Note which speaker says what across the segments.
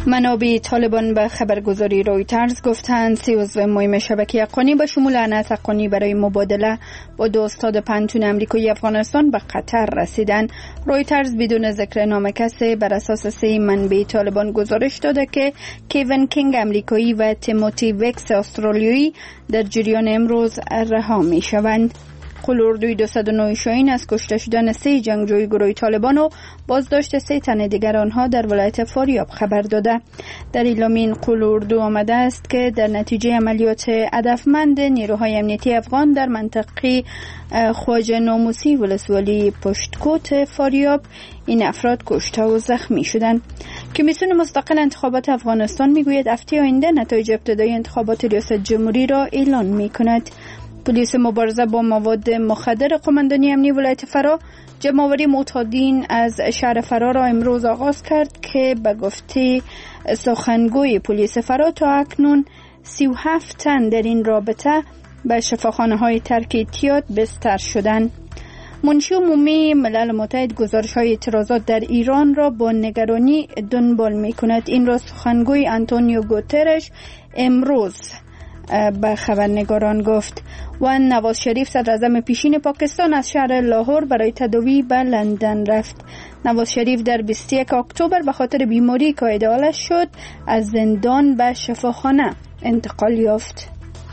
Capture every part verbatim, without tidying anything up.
Speaker 1: منابع طالبان به خبرگزاری رویترز گفتند سی عضو مهم شبکه حقانی به شمول انس حقانی برای مبادله با دو استاد پنتون امریکایی افغانستان به قطر رسیدند. رویترز بدون ذکر نام کسی بر اساس سه منبع طالبان گزارش داده که کیون کینگ امریکایی و تیموتی وکس استرالیایی در جریان امروز رها می شوند. قلوردوی دویست و نه شاهین از کشته شدن سه جنگجوی گروه طالبان و بازداشت سه تن دیگر آنها در ولایت فاریاب خبر داده. در اعلام این قلوردو آمده است که در نتیجه عملیات هدفمند نیروهای امنیتی افغان در منطقه خواجه ناموسی ولسوالی پشتکوت فاریاب این افراد کشته و زخمی شدند. کمیسیون مستقل انتخابات افغانستان میگوید هفته آینده نتایج ابتدایی انتخابات ریاست جمهوری را اعلان میکند. پلیس مبارزه با مواد مخدر قماندانی امنی ولایت فرا جمع‌آوری معتادین از شهر فرا را امروز آغاز کرد که به گفته سخنگوی پلیس فرا تا اکنون سی و هفت تن در این رابطه به شفاخانه‌های ترک اعتیاد بستر شدند. منشی عمومی ملل متحد گزارش‌های اعتراضات در ایران را با نگرانی دنبال می‌کند. این را سخنگوی آنتونیو گوترش امروز به خبرنگاران گفت. و نواز شریف صدراعظم پیشین پاکستان از شهر لاهور برای تداوی به لندن رفت. نواز شریف در بیست و یک اکتبر به خاطر بیماری که ایده‌آلش شد از زندان به شفاخانه انتقال یافت.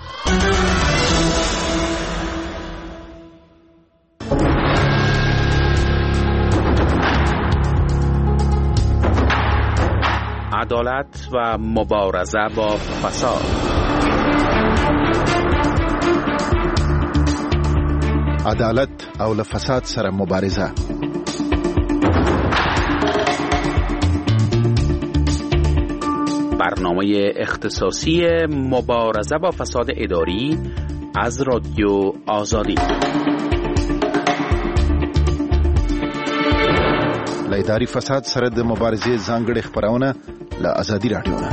Speaker 2: عدالت و مبارزه با فساد.
Speaker 3: عدالت او له فساد سره مبارزه.
Speaker 2: برنامه اختصاصی مبارزه با فساد اداری از رادیو آزادی.
Speaker 3: له اداري فساد سره د مبارزې ځانګړې خبرونه له آزادي رادیو نه.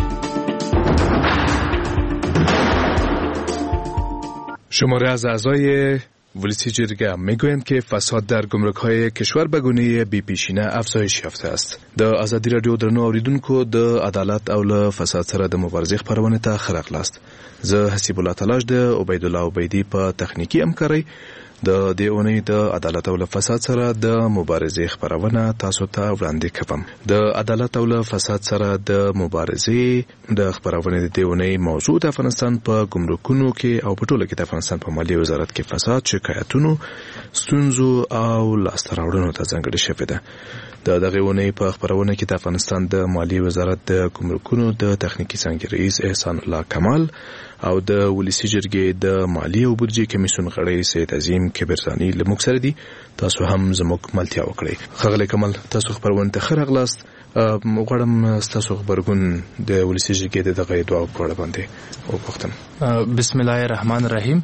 Speaker 4: شماره از اعضای ولسی جرگه میگویند که فساد در گمرک‌های کشور به گونه بی پیشینه افزایش یافته است. د آزادی رادیو درنو اوریدونکو د عدالت او له فساد سره د مبارزې خبرونه ته خراغ لاست. زه حسیب الله تلاش د عبید الله عبیدی په تخنیکی همکاري د دې اونۍ د عدالت او له فساد سره د مبارزې خبرونه تاسو ته وړاندې کوم. د عدالت او له فساد سره د مبارزې د خبرونه د دې اونۍ موضوع د افغانستان په ګمرکونو کې او په ټوله کې د افغانستان په مالیې وزارت کې فساد، شکایتونو، ستونزو او لاسته راوړنو ته ځانګړې شوې ده. د دغه اونۍ په خبرونه کې د افغانستان د مالیې وزارت د ګمرکونو د تخنیکی څانګې رئیس احسان الله کمال او د ولسی جرګې د مالیې او بودجې کمیسیون غړی سید عظیم کبرزانی له موږ سره دي. تاسو هم زموږ ملتیا وکړئ. ښاغلی کمال، تاسو خبرونه ته ښه راغلاست. غواړم ستاسو خبرګون د ولسی جرګې د دغه ادعاو په اړه باندې وپوښتم.
Speaker 5: بسم الله الرحمن الرحیم.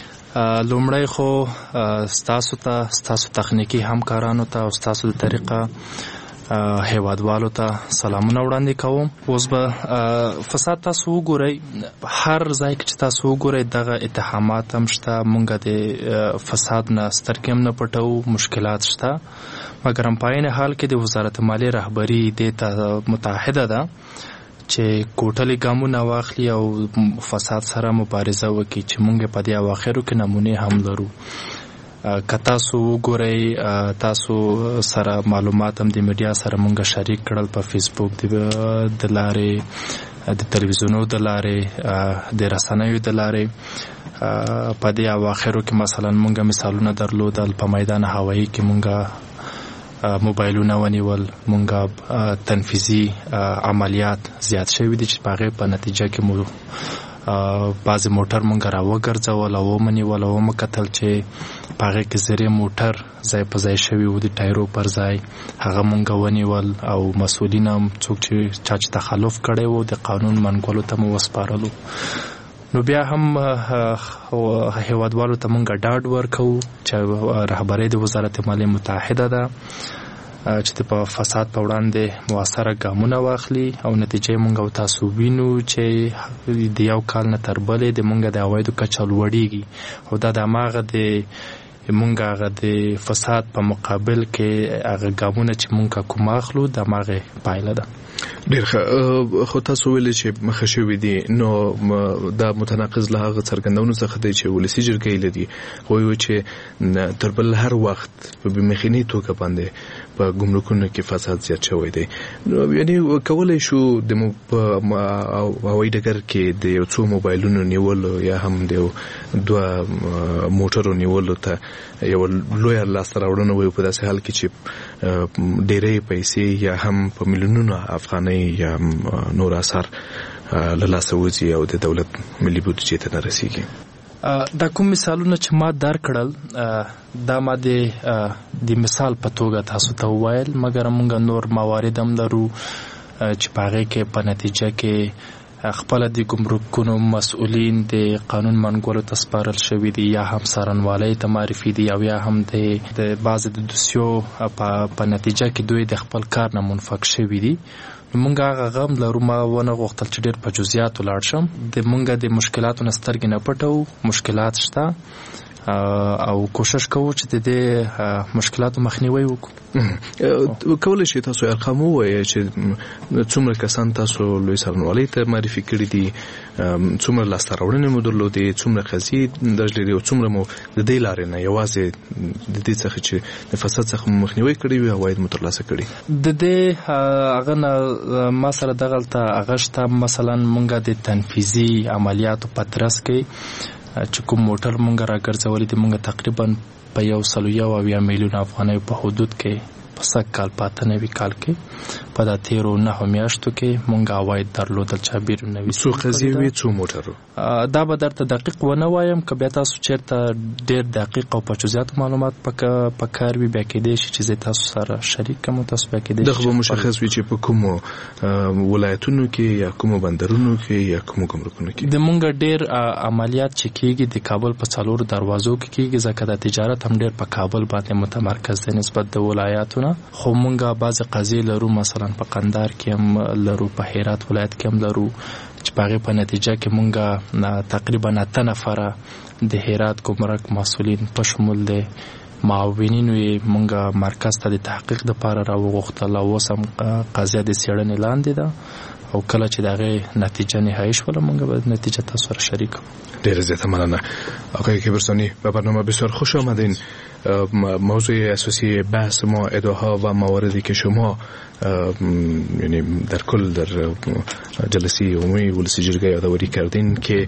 Speaker 5: لومړی خو ستاسو ته، ستاسو تخنیکی همکارانو ته او ستاسو د طریقه هیوادوالو ته سلامونه وړاندې کوم. اوس به فساد تاسو وګورئ، هر ځای کې چې تاسو وګورئ دغه اتهامات هم شته. مونږ د فساد نه سترګې هم نه پټوو، مشکلات شته، مګر هم په عین حال کې د وزارت مالیې رهبري دې ته متحده ده چې کوټلې ګامونه واخلي او فساد سره مبارزه وکړي، چې مونږ په دې اواخرو کې نمونې هم لرو. که تاسو وګورئ، تاسو سره معلومات هم د میډیا سره مونږ شریک کړل په فیسبوک د لارې، د تلویزیونو د لارې، د رسنیو د لارې. په دې اواخرو کې مثلا مونږ مثالونه درلودل، په میدان هوایی کې مونږ موبایلونه ونیول، مونږ تنفیذي عملیات زیات شوي دي چې په هغې په نتیجه کې مو بعضې موټر مونږ را وګرځول او ومنیول او ومکتل چې په هغې کې زرې موټر ځای په ځای شوي وو د ټایرو پر ځای. هغه مونږ ونیول او مسؤلین هم څوک چې چا چې تخلف کړی وو د قانون منګولو ته مو وسپارلو. نو بیا هم هیوادوالو ته مونږ ډاډ ورکوو چې رهبرۍ د وزارت مالیې متحده ده چې په فساد په وړاندې مؤثره ګامونه واخلي او نتیجه مونږ او تاسو وینو چې د یو کال نه تر بلې د مونږ د عوایدو کچه لوړېږي او دا د هماغه د مونږ هغه د فساد په مقابل کې هغه ګامونه چې مونږ کوم اخلو د ماغه پایله ده.
Speaker 4: ډیر ښه. خو تاسو ویل چې مخه شوې دي نو دا متناقض له هغه څرګندونو څخه دی چې ولسی جرګې لدی خو یو چې تر بل هر وخت په بمخینی توګه باندې په ګمرکونو کې فساد زیات شوی دی. نو یعنی کولای شو د هوایي ډګر کې د یو څو موبایلونو نیول یا هم د دوه موټرو نیول ته یو لوی لاسته راوړنه وي په داسې حال کې چې ډېرې پیسې یا هم په میلیونونو افغانۍ یا نور اثار له لاسه وځي او د دولت ملي بودجې ته نه رسیږي.
Speaker 5: دا کوم مثالونه چې ما درکړل دا ما د مثال په توګه تاسو ته وویل، مګر موږ نور موارد هم لرو چې په هغې کې په نتیجه کې خپل د ګمرکونو مسؤلین د قانون منګولو ته سپارل شوي دي یا هم څارنوالۍ ته معرفي دي او یا هم د د بعضې د دوسیو په نتیجه کې دوی د خپل کار نه منفک شوي دي. مونږ هغه غم لرو. ما ونه غوښتل چې ډېر په جزئیاتو لاړ شم. د مونږ د مشکلاتو نه سترګې نه پټوو، مشکلات شته او کوشش کوو چې د دې مشکلاتو مخنیوي وکړو.
Speaker 4: کولای شئ تاسو ارقام ووایئ چې څومره کسان تاسو لوی څارنوالۍ ته معرفي کړي دي، څومره لاسته راوړنې مو درلودې، څومره قضیې درج لري او څومره مو د دې لارې نه یوازې د دې څخه چې د فساد څخه مخنیوي کړی وي عواید مو ترلاسه کړي؟
Speaker 5: د دې هغه نه ما سره دغلته هغه شته. مثلا مونږ د تنفیذي عملیاتو په ترڅ کې چې کوم موټر مونږ راګرځولي دي مونږ تقریبا په یو سلو یو اویا میلیون افغانۍ په حدود کې په سږ کال په اته نوي کال کې په دا تیرو نهو میاشتو کې مونږ عواید درلودل چې بیرون نوي.
Speaker 4: څو قضیې وي، څو موټرو؟
Speaker 5: دا به درته دقیق ونه وایم، که بیا تاسو چېرته ډېر دقیق او په جزئیاتو معلومات په کار وي بیا کېدی شي چې زه تاسو سره شریک کړم، تاسو بیا کېدی شي
Speaker 4: دغه به مشخص وي چې په کومو ولایتونو کې یا کومو بندرونو کې یا کومو ګمرکونو کې
Speaker 5: د مونږ ډېر عملیات چې کېږي د کابل په څلورو دروازو کې کېږي، ځکه د تجارت هم ډېر په کابل باندې متمرکز دی نسبت د ولایاتو نه. خو مونږ بعضې قضیې لرو، مثلا په قندار کې هم لرو، په هرات ولایت کې هم لرو چې په هغې په نتیجه کې مونږ تقریبا اته نفره د هرات ګمرک مسؤلین په شمول د معاونینو یې مونږ مرکز ته د تحقیق دپاره راوغوښتل او اوس هم قضیه د څېړنې لاندې ده او کله چې د هغې نتیجه نهایي شوله مونږ به نتیجه تاسو سره شریک کړو.
Speaker 4: ډیره زیاده مننه آقای کبرسانی. به برنامه بسیار خوش آمدین. موضوع اساسی بحث ما ادعاها و مواردی که شما یعنی در کل در جلسه عمومی ولسی جرگه یادآوری کردین که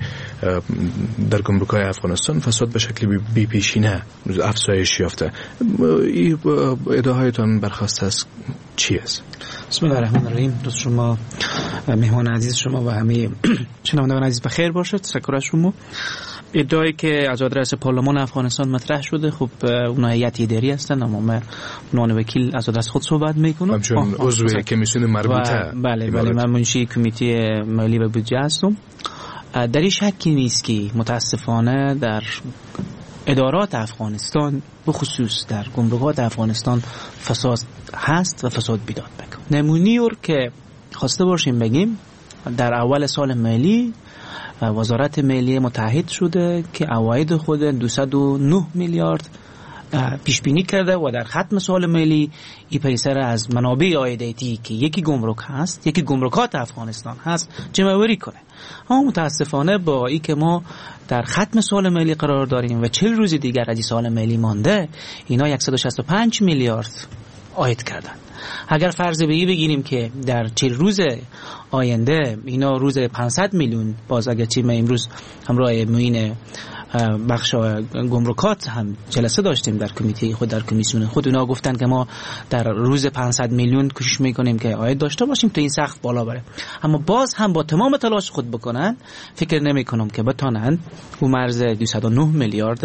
Speaker 4: در گمرک‌های افغانستان فساد به شکل بی پیشینه افزایش یافته. این ادعاهایتان برخواسته از چی است؟
Speaker 6: بسم الله الرحمن الرحیم. روز شما مهمان عزیز شما و همه شنوندگان عزیز بخیر باشد. تشکر از شما. ادعایی که از آدرس پارلمان افغانستان مطرح شده، خب اونها هیئت اداری هستن اما من عنوان وکیل از آدرس خود صحبت میکنم.
Speaker 4: همچون عضو کمیسیون مربوطه.
Speaker 6: بله بله من منشی کمیته مالی و بودجه هستم. در این شکی نیست که متاسفانه در ادارات افغانستان به خصوص در گمرکات افغانستان فساد هست و فساد بیداد میکنه. نمونه‌ای که خواسته باشیم بگیم در اول سال مالی وزارت مالیه متحد شده که عواید خود دویست و نه میلیارد پیش بینی کرده و در ختم سال مالی این پیسر از منابع عایداتی که یکی گمرک هست، یکی گمرکات افغانستان هست جمع‌آوری کنه. اما متاسفانه با این که ما در ختم سال مالی قرار داریم و چهل روز دیگر از این سال مالی مانده، اینا صد و شصت و پنج میلیارد عاید کردن. اگر فرض به این بگیریم که در چهل روز آینده اینا روز پانصد میلیون، باز اگر چی ما امروز همراه معین بخش گمرکات هم جلسه داشتیم در کمیته خود، در کمیسیون خود، اونا گفتن که ما در روز پانصد میلیون کوشش میکنیم که عاید داشته باشیم تا این سقف بالا بره. اما باز هم با تمام تلاش خود بکنن فکر نمیکنم که بتونن اون مرز دویست و نه میلیارد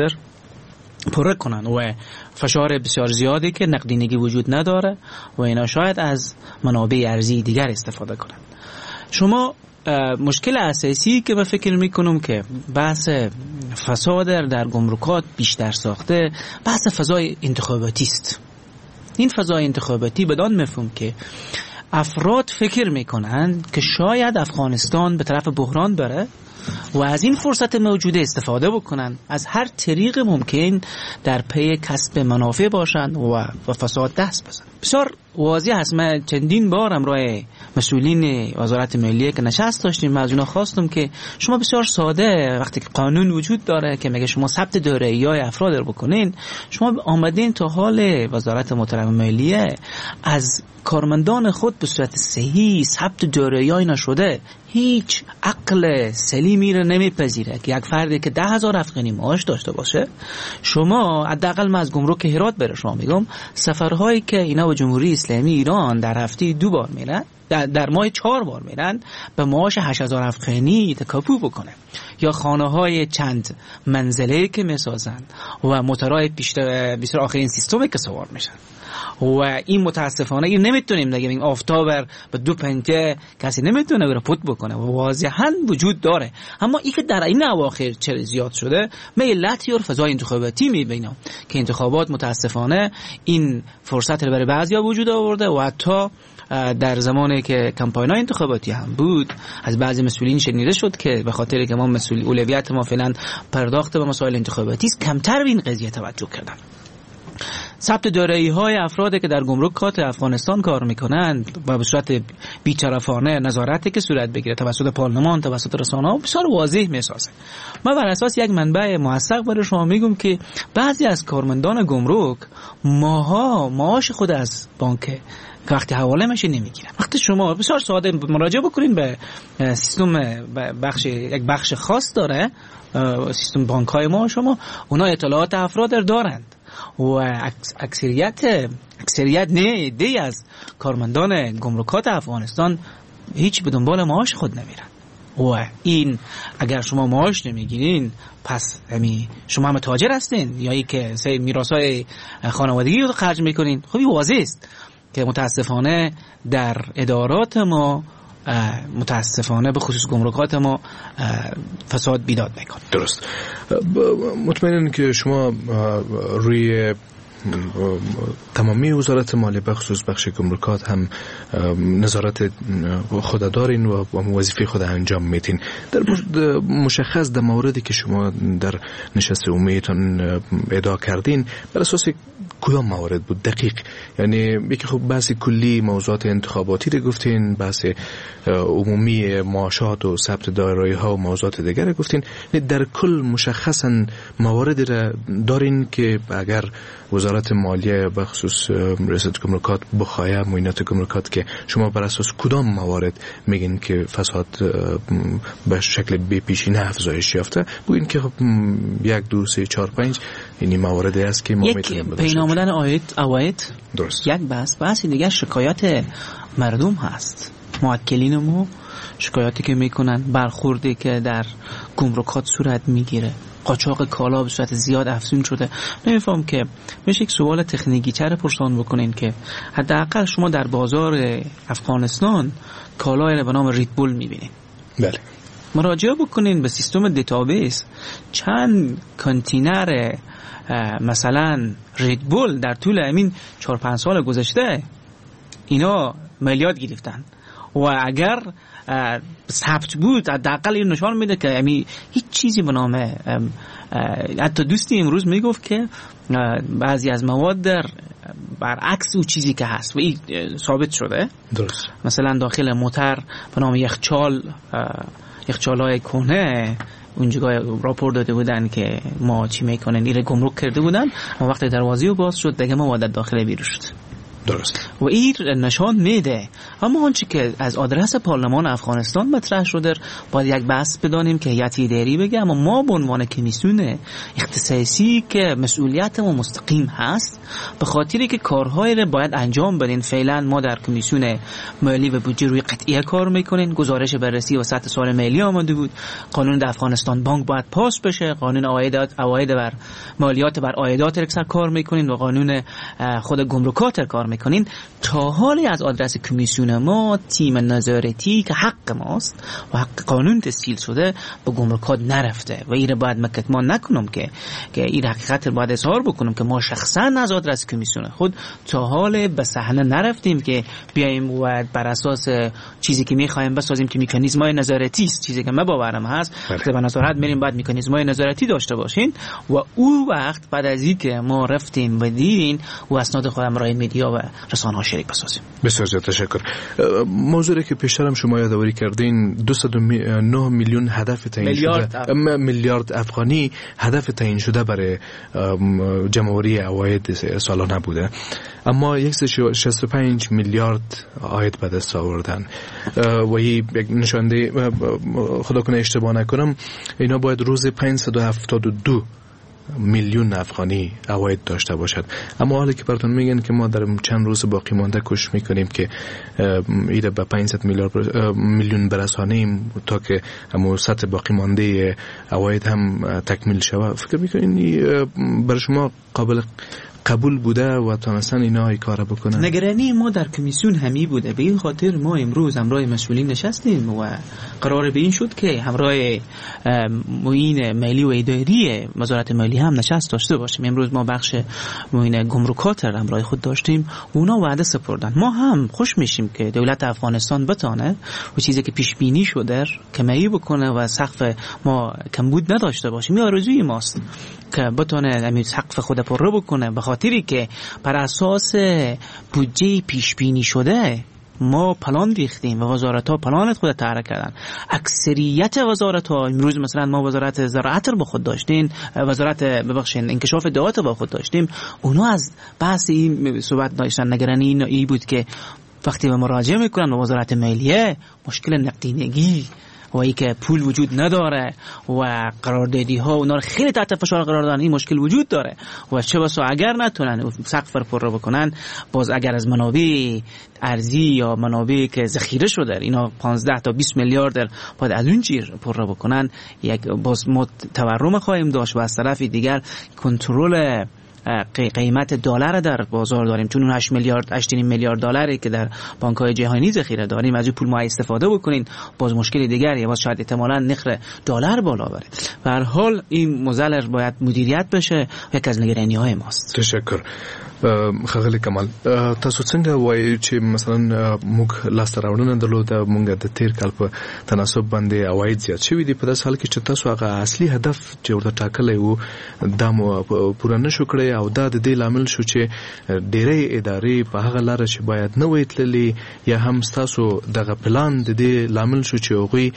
Speaker 6: پره کنن و فشار بسیار زیادی که نقدینگی وجود نداره و اینا شاید از منابع ارزی دیگر استفاده کنن. شما مشکل اساسی که من فکر میکنم که بحث فساد در گمرکات بیشتر ساخته بحث فضای انتخاباتی است. این فضای انتخاباتی بدان مفهوم که افراد فکر میکنن که شاید افغانستان به طرف بحران بره و از این فرصت موجوده استفاده بکنن، از هر طریق ممکن در پی کسب منافع باشند و و فساد دست بزنند. بسیار واضح هست. من چندین بار همراه مسئولین وزارت مالیه که نشست داشتیم، از اونا خواستم که شما بسیار ساده وقتی که قانون وجود داره که میگه شما ثبت دارایی‌های افراد رو بکنین، شما آمدین تا حال وزارت محترم مالیه از کارمندان خود به صورت صحیح ثبت دارایی نشده. هیچ عقل سلیمی رو نمیپذیره که یک فردی که ده هزار افغانی معاش داشته باشه، شما حداقل من از گمرک هرات بره شما میگم سفرهایی که اینا به جمهوری اسلامی ایران در هفته دو بار میرن، در, در ماه چهار بار میرن، به معاش هشت هزار افغانی تکاپو بکنه، یا خانه های چند منزله که میسازن و موتورهای پیشتر بیشتر آخرین سیستمی که سوار میشن. و این متاسفانه این نمیتونیم نگیم این آفتابر به دو پنجه کسی نمیتونه بره پوت بکنه و واضحا وجود داره. اما این که در این اواخر چه زیاد شده، من علت یا فضای انتخاباتی میبینم که انتخابات متاسفانه این فرصت رو برای بعضیا وجود آورده و حتی در زمانی که کمپاین‌های انتخاباتی هم بود از بعضی مسئولین شنیده شد که به خاطر که ما مسئول اولویت ما فعلا پرداخت به مسائل انتخاباتی است، کمتر به این قضیه توجه کردن. ثبت دارایی‌های افرادی که در گمرکات افغانستان کار میکنند و به صورت بی‌طرفانه نظارتی که صورت بگیره توسط پارلمان، توسط رسانه‌ها بسیار واضح میسازه. من بر اساس یک منبع موثق برای شما میگم که بعضی از کارمندان گمرک ماها معاش خود از بانک که وقتی حواله میشه نمیگیرن. وقتی شما بسیار ساده مراجعه بکنین به سیستم بخش یک بخش خاص داره سیستم بانک‌های ما، شما اونا اطلاعات افراد دارند و اکثریت اکثریت نه دی از کارمندان گمرکات افغانستان هیچ به دنبال معاش خود نمیرن. و این اگر شما معاش نمیگیرین پس یعنی شما هم تاجر هستین یا ای که سه میراثای خانوادگی رو خرج میکنین. خب این واضح است که متاسفانه در ادارات ما متاسفانه به خصوص گمرکات ما فساد بیداد میکنه.
Speaker 4: درست. مطمئنم که شما روی تمامی وزارت مالیه به خصوص بخش گمرکات هم نظارت خود دارین و وظیفه خود انجام میدین. در مشخص در موردی که شما در نشست عمومیتان ادعا کردین بر اساس کدام موارد بود دقیق؟ یعنی یکی خب بحث کلی موضوعات انتخاباتی رو گفتین، بحث عمومی معاشات و ثبت دارایی ها و موضوعات دیگر رو گفتین. در کل مشخصا مواردی را دارین که اگر وزارت مالیه به خصوص رئیس گمرکات بخواهد معاینات گمرکات که شما بر اساس کدام موارد میگین که فساد به شکل بی پیشینه افزایش یافته؟ بگین که خب یک دو سه چهار پنج این مواردی است که ما میتونیم
Speaker 6: یک پین آمدن آید اواید
Speaker 4: درست.
Speaker 6: یک بحث بحث دیگه شکایت مردم هست. موکلین ما شکایاتی که میکنن، برخوردی که در گمرکات صورت میگیره، قاچاق کالا به صورت زیاد افزون شده. نمیفهم که میشه یک سوال تکنیکی چرا پرسان بکنین که حداقل شما در بازار افغانستان کالای به نام ریدبول میبینین.
Speaker 4: بله.
Speaker 6: مراجعه بکنین به سیستم دیتابیس چند کانتینر مثلا ریدبول در طول همین چهار پنج سال گذشته اینا مالیات گرفتن و اگر ثبت بود حداقل این نشان میده که یعنی هیچ چیزی به نام حتی دوستی امروز میگفت که بعضی از مواد در برعکس او چیزی که هست و این ثابت شده.
Speaker 4: درست.
Speaker 6: مثلا داخل موتر به نام یخچال یخچالای کهنه اونجا راپور داده بودن که ما چی میکنن ایره گمرک کرده بودن و وقتی دروازه رو باز شد دیگه مواد داخل بیرون شد.
Speaker 4: درست.
Speaker 6: و این نشان میده. اما آنچه که از آدرس پارلمان افغانستان مطرح شده باید یک بحث بدانیم که هیئت اداری بگه، اما ما به عنوان کمیسیون اختصاصی که مسئولیت ما مستقیم هست به خاطری که کارهای رو باید انجام بدین. فعلا ما در کمیسیون مالی و بودجه روی قطعیه کار میکنین. گزارش بررسی و سطح سال مالی آمده بود. قانون در افغانستان بانک باید پاس بشه. قانون عوایدات عواید بر مالیات بر عایدات اکثر کار میکنین و قانون خود گمرکات کار میکنین، تا حالی از آدرس کمیسیون ما تیم نظارتی که حق ماست و حق قانون تسهیل شده به گمرکات نرفته و این باید مکتمان نکنم که که این حقیقت رو باید اظهار بکنم که ما شخصا از آدرس کمیسیون خود تا حال به صحنه نرفتیم که بیایم و بر اساس چیزی که میخوایم بسازیم که مکانیزم‌های نظارتی است. چیزی که من باورم هست که به نظارت میریم بعد مکانیزم‌های نظارتی داشته باشین و او وقت بعد از اینکه ما رفتیم و دیدین و اسناد خودم رای میدیا و رسانه‌ها شریک بسازیم.
Speaker 4: بسیار زیاد تشکر. موضوعی که پیشترم شما یادآوری کردین دویست و نه میلیون هدف تعیین شده، میلیارد افغانی هدف تعیین شده برای جمع‌آوری عواید سالانه بوده، اما صد و شصت و پنج میلیارد عاید به دست آوردن و این یک نشانده، خدا کنه اشتباه نکنم، اینا باید روز پانصد و هفتاد و دو میلیون افغانی عواید داشته باشد. اما حالا که براتون میگن که ما در چند روز باقی مانده کوشش میکنیم که ایده به پانصد میلیون برسانیم تا که همون سطح باقی مانده عواید هم تکمیل شود، فکر میکنین برای شما قابل قبول بوده و تونستن اینا ای کار بکنن؟
Speaker 6: نگرانی ما در کمیسیون همی بوده، به این خاطر ما امروز همراه مسئولین نشستیم و قرار به این شد که همراه معین مالی و اداری وزارت مالی هم نشست داشته باشیم. امروز ما بخش معین گمرکات را همراه خود داشتیم و اونا وعده سپردن. ما هم خوش میشیم که دولت افغانستان بتانه و چیزی که پیش بینی شده کمی بکنه و سقف ما کمبود نداشته باشیم. این آرزوی ماست که بتونه همین سقف خود پر بکنه، به خاطری که بر اساس بودجه پیش بینی شده ما پلان ریختیم و وزارت ها پلان خود طرح کردن. اکثریت وزارت ها امروز مثلا ما وزارت زراعت رو با خود داشتیم، وزارت ببخشید انکشاف دعات با خود داشتیم، اونا از بحث این صحبت داشتن. نگرانی این ای بود که وقتی به مراجعه میکنن به وزارت مالیه مشکل نقدینگی و ای که پول وجود نداره و قراردادی ها اونا رو خیلی تحت فشار قرار دادن، این مشکل وجود داره و چه بسا اگر نتونن سقف رو پر بکنن، باز اگر از منابع ارزی یا منابعی که ذخیره شده اینا پانزده تا بیست میلیارد باید از اون چیز پر بکنن، یک باز ما تورم خواهیم داشت و از طرف دیگر کنترل قیمت دلار در بازار داریم، چون اون هشت میلیارد هشت میلیارد دلاری که در بانک‌های جهانی ذخیره داریم از این پول ما استفاده بکنین، باز مشکل دیگری، باز شاید احتمالاً نرخ دلار بالا بره. به هر حال این موزل باید مدیریت بشه، یک از نگرانی‌های ماست.
Speaker 4: تشکر. خغلی کمال، تاسو څنګه وایي چې مثلا موږ لاسته راوړنه درلوده، موږ د تیر کال په تناسب باندې عواید زیات شوي دي، په داسې حال کې چې تاسو هغه اصلي هدف چې ورته ټاکلی و دا مو پوره نه شو کړی او دا د دې لامل شو چې ډېرې ادارې په هغه لاره چې باید نه وای تللي، یا هم ستاسو دغه پلان د دې لامل شو چې هغوی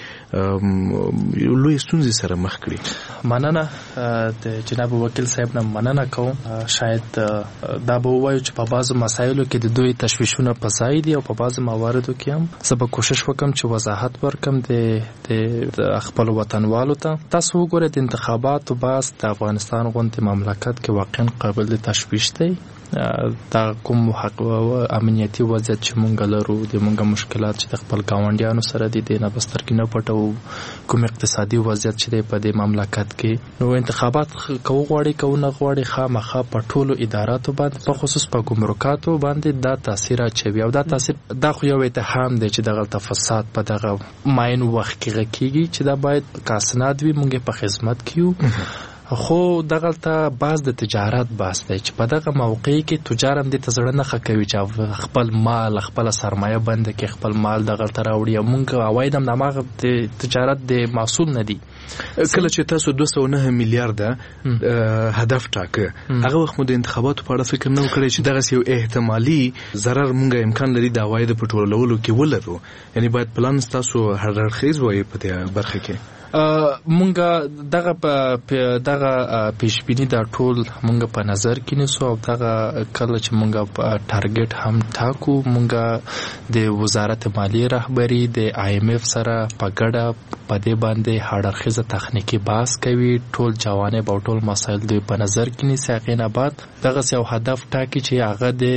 Speaker 4: لوی ستونزې سره مخ کړي؟
Speaker 5: مننه د جناب وکیل صاحب نه مننه کوم. شاید دا به وایو چې په بعضو مسایلو کې د دوی تشویشونه په ځای دي او په بعضو مواردو کې هم زه به کوشش وکم چې وضاحت ورکم د د خپل وطنوالو ته. تاسو وګورئ د انتخاباتو بعد د افغانستان غونډې مملکت کې واقعا قابل د تشویش دی. دا کوم حق او امنیتي وضعیت چې مونږ لرو، د مونږ مشکلات چې د خپل ګاونډیانو سره دي، د نه بسترګې نه پټو، کوم اقتصادي وضعیت چې دی په دې مملکت کې، نو انتخابات کوو غواړي کوو نه غواړي خامخا په ټولو اداراتو باندې په خصوص په ګمرکاتو باندې دا تاثیر اچوي او دا تاثیر دا خو یو اتهام دی چې دغه فساد په دغه ماین وخت کې غکیږي چې دا باید کاسناد وي، مونږ په خدمت کیو. خو دغه ته باز د تجارت باس دی چې په دغه موقع کې تجار هم د تزړه نه خکوي چې خپل مال خپل سرمایه بند کې خپل مال دغه تر اوړي، مونږ عواید هم دماغ د تجارت د محصول نه دي.
Speaker 4: کله چې تاسو دویست و نه میلیارد هدف ټاکه، هغه وخت مو د انتخاباتو په اړه فکر نه وکړی چې دغه یو احتمالي ضرر مونږه امکان لري د عواید په ټولولو کې ولرو؟ یعنی باید پلان تاسو هر اړخیز وایي په دې برخه کې.
Speaker 5: مونږه دغه په دغه پیشبینی دا ټول مونږه په نظر کې نیسو او دغه کله چې مونږه ټارګټ هم ټاکو، مونږه د وزارت مالیې رهبری د آی ایم اف سره په ګډه په دې باندې هاړخیزه تخنیکی بحث کوي، ټول جوانب او ټول مسایل د په نظر کې نیسي. هغې نه بعد دغه یو هدف ټاکي چې هغه د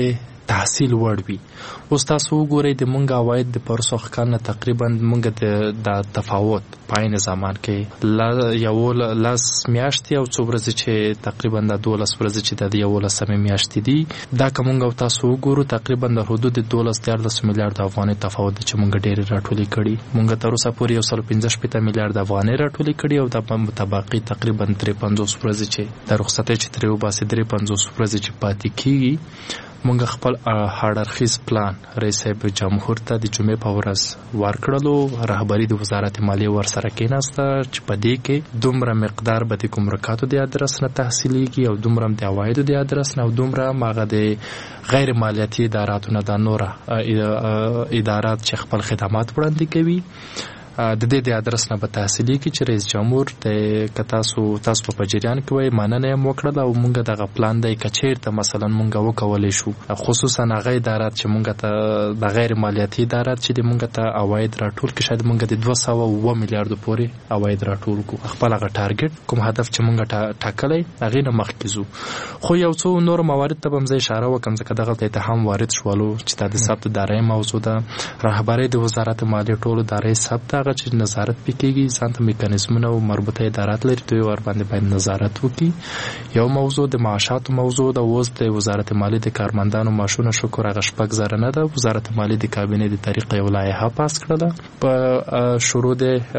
Speaker 5: تحصیل وړ وي. اوس تاسو وګورئ د مونږ عواید د پرسو کال نه تقریبا مونږ د تفاوت پاین زمان کې یو لاس میاشتې او څو ورځې چې تقریبا د دولس ورځې چې د یولسمې میاشتې دي دا که مونږ تاسو وګورو تقریبا د حدود دولس دیارلس میلیارډ افغانۍ تفاوت چې مونږ ډېرې راټولې کړي. مونږ تر اوسه پورې یو سل پنځه شپېته میلیارډ افغانۍ راټولې کړي او د متبقي تقریبا درې پنځوس ورځې چې د رخصتۍ چې ترې وباسي درې پنځوس ورځې چې پاتې کېږي مونږ خپل هاړرخیز پلان رئیس صاحب جمهور ته د جمعې په ورځ ورکړلو. رهبري د وزارت مالیې ورسره کېناسته چې په دې کې دومره مقدار به د ګمرکاتو د ادرس نه تحصیلېږي او دومره د عوایدو د ادرس نه او دومره هغه د غیر مالیاتي اداراتو نه د نوره ادارات چې خپل خدمات وړاندې کوي د دې د ادرس نه به تحصیلي کې چې رئیس جمهور د کتاسو تاسو په جریان کې وای ماننه هم وکړه او مونږ دغه پلان دی کچیر ته مثلا مونږ وکولې شو خصوصا هغه ادارات چې مونږ ته د غیر مالیاتي ادارات چې مونږ ته عواید راټول کې شاید مونږ د دوه سوه اووه میلیارډ پورې عواید راټول کو خپل هغه ټارګټ کوم هدف چې مونږ ټاکلې هغه نه مخکې زو. خو یو څو نور موارد ته هم زه اشاره وکم ځکه دغه ته اتهام وارد شولو چې د ثبت دارای موضوع ده. رهبري د وزارت مالیې ټولو دارای ثبت چې نظارت پکېږي ځانته میکانیزمونه او مربوطه ادارات لري دوی ور باندې باید نظارت وکړي. یو موضوع د معاشاتو موضوع د اوس د وزارت مالیې د کارمندانو معاشونه شکر هغه شپږ زره نه ده. وزارت مالیې د کابینې د طریقې یو لایحه پاس کړله په شروع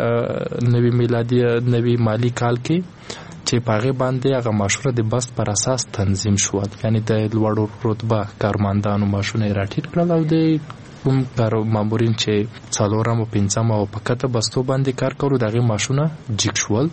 Speaker 5: د نوي میلادي نوي مالی کال کې چې پاغه باندې هغه معاشره د بست پر اساس تنظیم شو یعنی د لوړو رتبه کارمندانو معاشونه راټیټ کړل او د کوم کار مامورین چې څلورم او پنځم او پکته بستو باندې کار کولو دغه ماشونه جګ شول.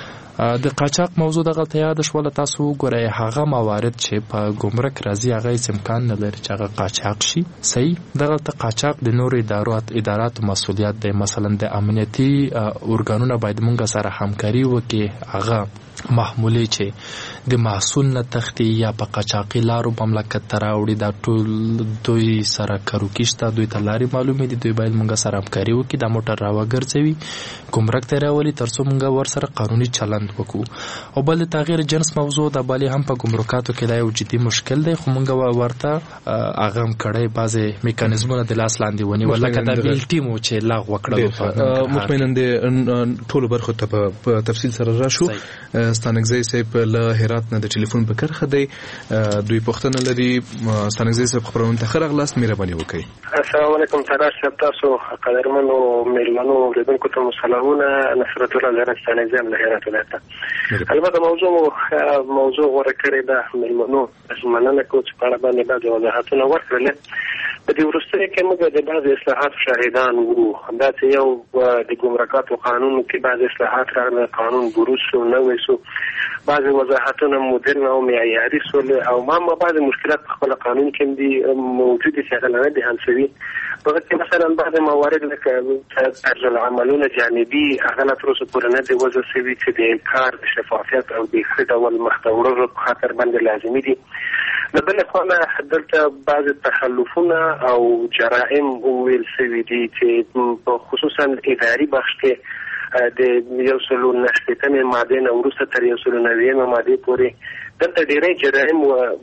Speaker 5: د قاچاق موضوع دغه ته یاد شول تاسو ګورئ هغه موارد چې په ګمرک راځي هغه امکان نه لري چې هغه قاچاق شي. صحیح دغه ته قاچاق د نور ادارات ادارات مسولیت دی. مثلا د امنیتي اورګانونو باید مونږ سره همکاري وکړي هغه محموله چې د محصول نه تختی یا په قاچاقي لارو مملکت ته راوړي دا ټول دوی سره کارو کېشته دوی ته لارې معلومې دي دوی باید مونږ سره همکاري وکړي دا موټر راوګرځوي ګمرک ته راولي تر څو مونږ ورسره قانوني چلند وکړو. او بل د تغییر جنس موضوع د بالي هم په ګمرکاتو کې دا یو جدي مشکل دی خو مونږ ورته هغه هم کړی بعضې میکانیزمونه د لاس لاندې ونیول لکه د بیلټي مو چې لغوه کړلو.
Speaker 4: مطمئنا د ټولو برخو ته په تفصیل سره راشو. ستانکزی صاحب له هرات نه د ټلیفون په کرخه دی دوی پوښتنه لري. ستانکزی صاحب خبرونه ته ښه راغلاست مهرباني وکړئ.
Speaker 7: السلام علیکم تراش صاحب تاسو قدرمنو میلمنو اوریدونکو ته سلامونه. نصرت الله زهرا ستانکزی له هرات ولایت. البته موضوع موضوع غوړه کړې ده میلمنو مننه کوم چې په اړه باندې بعض وضاحتونه ورکړل. په دې وروستیو کې موږ د بعض اصلاحات شاهدان وو. دا چې یو د ګمرکاتو قانون کې بعض اصلاحات راغله قانون بروز شو نوې شو بعض وضاحتونه مدرن او معیاري شول او ما ما بعض مشکلات په خپل قانون کې دي موجود دي چې نه دي حل په کې مثلا بعض موارد لکه طرز العملونه جانبي هغه لا تر اوسه پورې نه دي وضع شوي چې د انکار د شفافیت او د ښه ډول مخته وړلو په خاطر باندې لازمي دي. د بل خوا دلته بعض تخلفونه او جرائم ویل شوي دي چې خصوصا اداري بخش کې د یو سلو نشتمه ماده نه وروسته تر یو سلو نویمه ماده پورې دلته ډېرې جرایم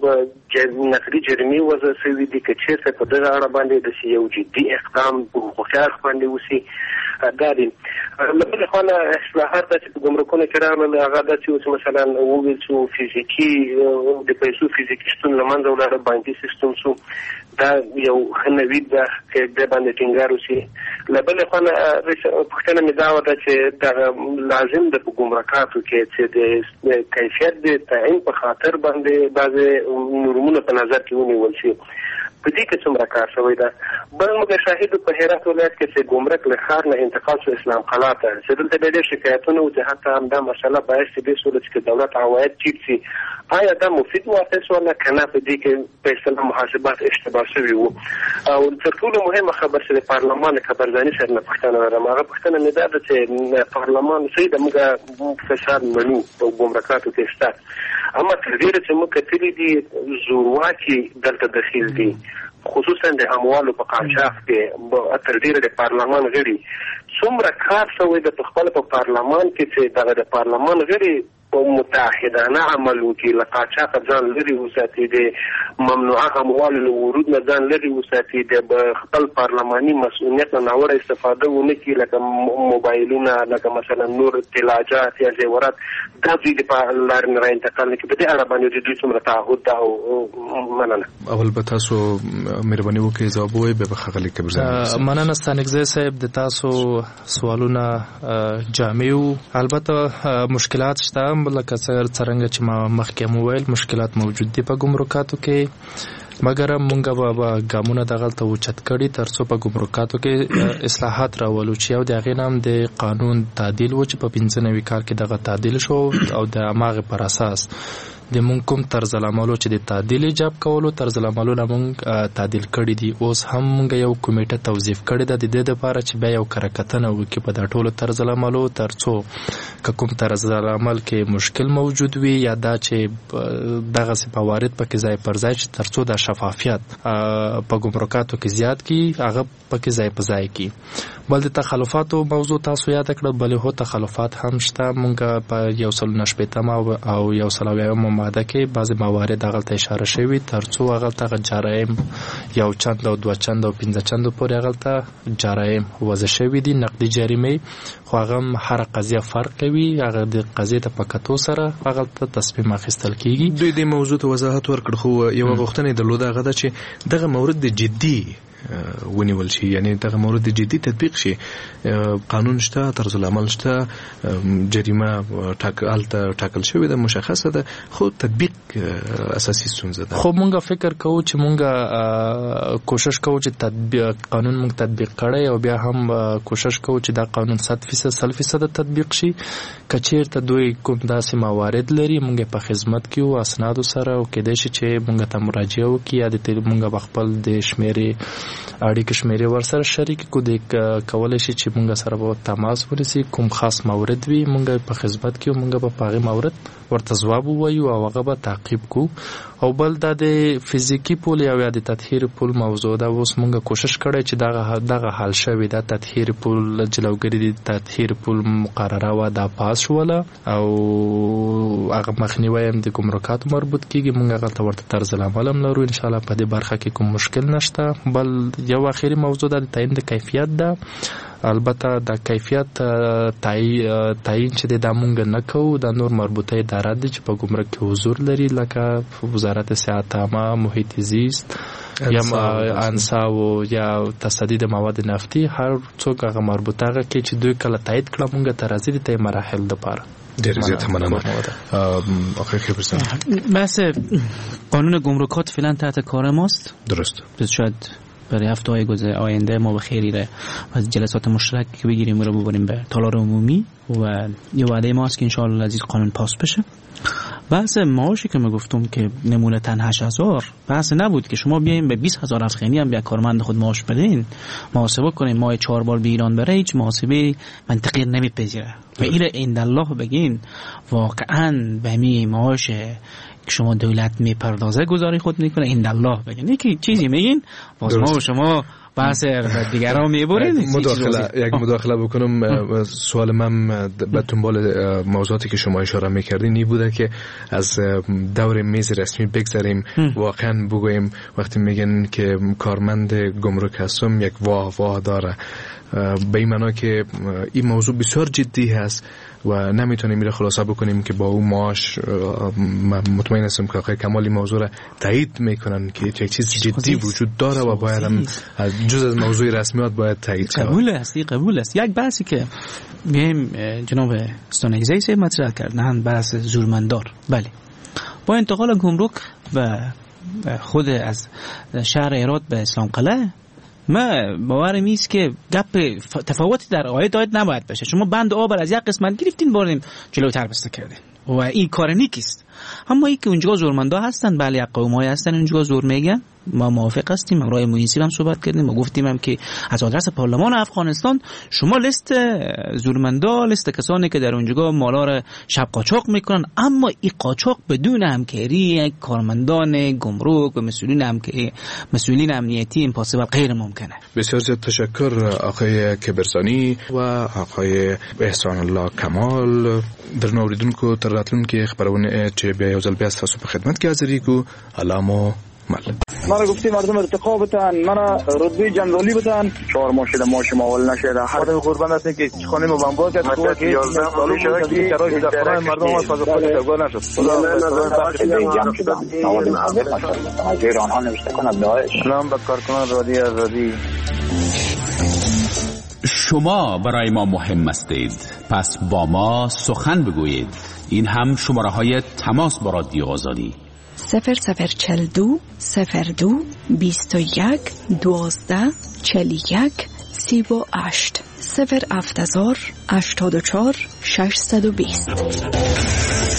Speaker 7: او نقدي جرمي وضع شوي دي که چېرته په دغه اړه باندې د یو جدي اقدام په حقوقي اړخ باندې وشي دا دي. له بلې خوا نه اصلاحات چې په ګمرکونو کې راغلل هغه دا چې مثلا وویل شو فزیکي د پیسو فزیکي شتون له منځه ولاړه بانکي سیستم شو دا یو ښه نوید ده چې د باندې ټینګار وشي. له بلې خوا نه پوښتنه مې دا وه چې دغه لازم ده په ګمرکاتو کې چې د کیفیت د تعین په خاطر باندې بعضې نورمونه په نظر کې ونیول شي. په دې کې څومره کار شوی ده. بل موږ شاهد په هرات ولایت کې چې ګمرک له ښار نه انتقال شو اسلام قلعه ته چې دلته ډېر شکایتونه و چې حتی همدا مسله باعث دې شوله چې دولت عواید ټیټ شي. آیا دا مفید واقع شوله که نه په دې کې په اصطلاح محاسبات اشتباه شوي وو. او تر ټولو مهمه خبر چې د پارلمان خبرځاني سره نه پوښتنه لرم هغه پوښتنه مې دا ده چې پارلمان صحیح ده موږ فساد منو په ګمرکاتو کې شته اما تر ډېره چې موږ کتلي دي زورواکي دلته دخیل دي خصوصا د اموالو په قاچاق کې تر ډېره د پارلمان غړي څومره کار شوی د خپل په پارلمان کې چې دغه د پارلمان غړي متحدانه عمل وکړي، له قاچاقه ځان لرې وساتي، د ممنوعه اموالو له ورود نه ځان لرې وساتي، د خپل پارلماني مسؤلیت نه ناوړه استفاده ونه کړي، لکه موبایلونه، لکه مثلا نور اطلاعات یا زیورات، دا دوی د لارې نه راانتقال نه کړي. په دې اړه باندې د دوی څومره تعهد ده او مننه.
Speaker 4: اول به تاسو مهرباني وکړئ ځواب ووایئ، بیا به ښاغلي کبرزیان.
Speaker 5: مننه ستانکزی صاحب، د تاسو سوالونه جامع وو. البته مشکلات شته، لکه څرنګه چې ما مخکې هم وویل مشکلات موجود دي په ګمرکاتو کې، مګر موږ به ګامونه دغلته اوچت کړي تر څو په ګمرکاتو کې اصلاحات راولو چې یو د هغې نه هم د قانون تعدیل و چې په پنځه نوي کال کې دغه تعدیل شو او د هماغې پر اساس د مونږ کوم طرز العملو چې د تعدیل ایجاب کولو طرز العملونه مونږ تعدیل کړي دي. اوس هم مونږ یو کمیټه توظیف کړې ده د دې دپاره چې بیا یو کره کتنه وکړي په دا ټولو طرز العملو، تر څو که کوم طرز العمل کې مشکل موجود وي یا دا چې دغسې فوارد پکې ځای پر ځای چې تر څو دا شفافیت په ګمرکاتو کې زیات کړي، هغه پکې ځای په ځای کړي. بل د تخلفاتو موضوع تاسو یاد کړه، بلې هو تخلفات هم شته. مونږ په یو سل نه شپېتم او یو سل اویایمه ماده کې بعضې موارد هغلته اشاره شوي تر څو هغلته هغه جرایم یو چند او دوه چند او پنځه چندو پورې هغلته جرایم وضع شوي دي، نقدي جریمې، خو هغه هم هره قضیه فرق کوي، هغه د قضیې ته په کتو سره هغلته تصمیم اخیستل کیږي.
Speaker 4: دوی د موضوع ته وضاحت ورکړ، خو یوه غوښتنه یې درلوده هغه ده چې دغه مورد د جدي ونیول شي، یعنی دغه مورد جدي تطبیق شي. قانون شته، طرز العمل شته، جریمه ټاکل شوې ده، مشخصه ده، خو تطبیق اساسي ستونزه ده.
Speaker 5: خو مونږ فکر کوو چې مونږ کوشش کوو چې تطبیق قانون مونږ تطبیق کړی او بیا هم کوشش کوو چې دا قانون صد فیصد سل فیصد تطبیق شي. که چیرته دوی کوم داسې موارد لري مونږ په خدمت کې او اسنادو سره او کېدای شي چې مونږ ته مراجعه وکړي یا د مونږ خپل د شمیرې اړیکې شمیرې ورسره شریک کو د کولی شي چې مونږ سره به تماس ونیسي، کوم خاص مورد وي مونږ په خدمت کې مونږ به په هغې مورد ورته ځواب ووایو او هغه به تعقیب کو. او بل دا د فزیکي پول یا د تطهیر پول موضوع ده. اوس مونږ کوشش کړی چې دغه دغه حل شوی دا تطهیر پول جلوګري د تطهیر پول مقرره و دا پاس شوله او هغه مخنیوی هم د ګمرکاتو مربوط کیږي. مونږ هغه ته ورته طرز العمل هم لرو، ان شاء الله په دې برخه کې کوم مشکل نشته. بل یو اخیری موضوع ده د تعیین د کیفیت ده. البته د کیفیت تعیین چې د مونږ نه کوو، د نور مربوطه ادارات دي چې په ګمرک کې حضور لري، لکه وزارت صحت عامه، محیط زیست یا انسا او یا تصدیق مواد نفتي، هر څوک هغه مربوطه هغه کې چې دوی کله تایید کړه مونږ ته راځي د مراحل لپاره.
Speaker 4: ډېر زیات مننه. آقای خبرزیان،
Speaker 6: بحث قانون گمرکات فعلا تحت کار ماست.
Speaker 4: درست.
Speaker 6: شاید برای هفته های آینده ما به خیری را از جلسات مشترک که بگیریم و رو ببریم به تالار عمومی و یه وعده ما هست که انشاءالله از این قانون پاس بشه. بحث معاشی که من گفتم که نمونه تنها هشت هزار بحث نبود که شما بیایم به بیست هزار افغانی هم بیا کارمند خود معاش بدین، محاسبه کنیم ماه چهار بار به ایران بره، هیچ محاسبه منطقی نمیپذیره و این عند الله بگین واقعا به می معاش که شما دولت میپردازه گزاری خود میکنه عند الله بگین. یکی چیزی میگین باز ما و شما بحث دیگران میبرید.
Speaker 4: مداخله یک مداخله بکنم. سوال من به دنبال موضوعاتی که شما اشاره میکردین این بوده که از دور میز رسمی بگذاریم، واقعا بگوییم وقتی میگن که کارمند گمرک هستم یک واه واه داره، به این معنا که این موضوع بسیار جدی هست و نمیتونیم میره خلاصه بکنیم که با اون معاش. مطمئن هستم که آقای کمالی موضوع را تایید میکنن که یک چیز جدی وجود داره و باید هم جز از موضوع رسمیات باید تایید شود.
Speaker 6: قبول است، قبول است. یک بحثی که میایم جناب ستانکزی صاحب مطرح کردن، بحث زورمندار. بله، با انتقال گمرک و خود از شهر هرات به اسلام قلعه ما باورم نیست که گپ تفاوتی در آیت آیت نباید بشه. شما بند آب از یک قسمت گرفتین بردیم جلوتر بسته کردین و این کار نیکیست. اما ای که اونجا زورمندا هستن، بله یک قومایی هستن اونجا زور میگن ما موافق هستیم. همراه محیطی هم صحبت کردیم و گفتیم هم که از آدرس پارلمان افغانستان شما لیست زورمندا، لیست کسانی که در اونجا مالا را شب قاچاق میکنن، اما این قاچاق بدون همکاری کارمندان گمرک و مسئولین همکاری مسئولین امنیتی امپاسیبل غیر ممکنه.
Speaker 4: بسیار زیاد تشکر آقای کبرسانی و آقای احسان الله کمال. در نوریدونکو تر راتلونکي خبرونه چې بیا یو ځل بیا تاسو په خدمت کې حاضرې کو. علامو مل
Speaker 8: مرا گفتی مردم ارتقا بتن، مرا رتبه جنرالی بتن، چهار ماه شده ما شما اول نشده. خدا قربان هستین که خانه ما بمبار کرد که که یازده سال شده که شرایط در خانه مردم ما فاز خود تگاه نشد. خدا جمع شد. نوازم از ایران ها نوشته کنند داعش. سلام به کارکنان رادیو آزادی.
Speaker 2: شما برای ما مهم هستید، پس با ما سخن بگویید. این هم شماره های تماس با رادیو آزادی:
Speaker 9: صفر صفر چل دو صفر دو بیست و یک دوازده چل یک سی و هشت صفر هفت هزار هشتاد و چهار ششصد و بیست.